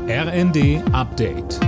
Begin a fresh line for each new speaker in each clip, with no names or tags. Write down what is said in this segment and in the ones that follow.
RND Update.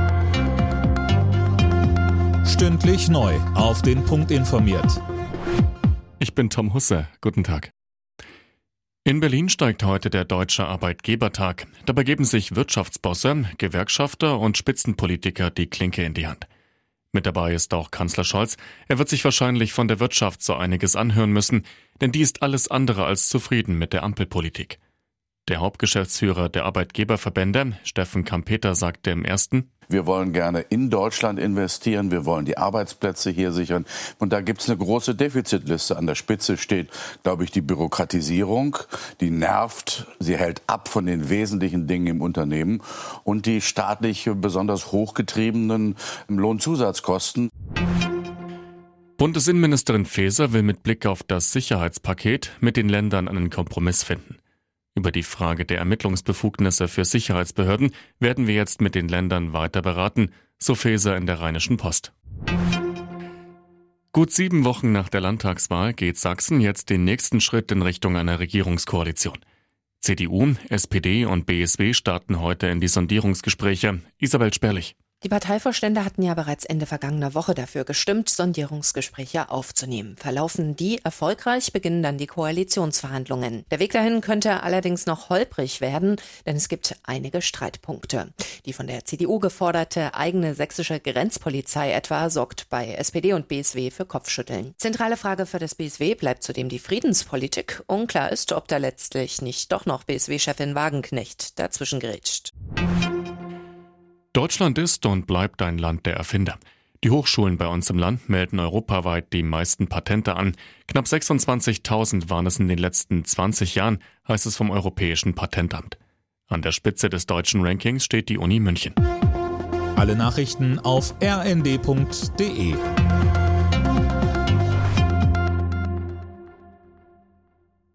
Stündlich neu auf den Punkt informiert.
Ich bin Tom Husse. Guten Tag. In Berlin steigt heute der Deutsche Arbeitgebertag. Dabei geben sich Wirtschaftsbosse, Gewerkschafter und Spitzenpolitiker die Klinke in die Hand. Mit dabei ist auch Kanzler Scholz. Er wird sich wahrscheinlich von der Wirtschaft so einiges anhören müssen, denn die ist alles andere als zufrieden mit der Ampelpolitik. Der Hauptgeschäftsführer der Arbeitgeberverbände, Steffen Kampeter, sagte im Ersten:
Wir wollen gerne in Deutschland investieren, wir wollen die Arbeitsplätze hier sichern. Und da gibt es eine große Defizitliste. An der Spitze steht, glaube ich, die Bürokratisierung, die nervt, sie hält ab von den wesentlichen Dingen im Unternehmen und die staatlich besonders hochgetriebenen Lohnzusatzkosten.
Bundesinnenministerin Faeser will mit Blick auf das Sicherheitspaket mit den Ländern einen Kompromiss finden. Über die Frage der Ermittlungsbefugnisse für Sicherheitsbehörden werden wir jetzt mit den Ländern weiter beraten, so Faeser in der Rheinischen Post. Gut 7 Wochen nach der Landtagswahl geht Sachsen jetzt den nächsten Schritt in Richtung einer Regierungskoalition. CDU, SPD und BSW starten heute in die Sondierungsgespräche. Isabel Sperlich.
Die Parteivorstände hatten ja bereits Ende vergangener Woche dafür gestimmt, Sondierungsgespräche aufzunehmen. Verlaufen die erfolgreich, beginnen dann die Koalitionsverhandlungen. Der Weg dahin könnte allerdings noch holprig werden, denn es gibt einige Streitpunkte. Die von der CDU geforderte eigene sächsische Grenzpolizei etwa sorgt bei SPD und BSW für Kopfschütteln. Zentrale Frage für das BSW bleibt zudem die Friedenspolitik. Unklar ist, ob da letztlich nicht doch noch BSW-Chefin Wagenknecht dazwischen grätscht.
Deutschland ist und bleibt ein Land der Erfinder. Die Hochschulen bei uns im Land melden europaweit die meisten Patente an. Knapp 26.000 waren es in den letzten 20 Jahren, heißt es vom Europäischen Patentamt. An der Spitze des deutschen Rankings steht die Uni München.
Alle Nachrichten auf rnd.de.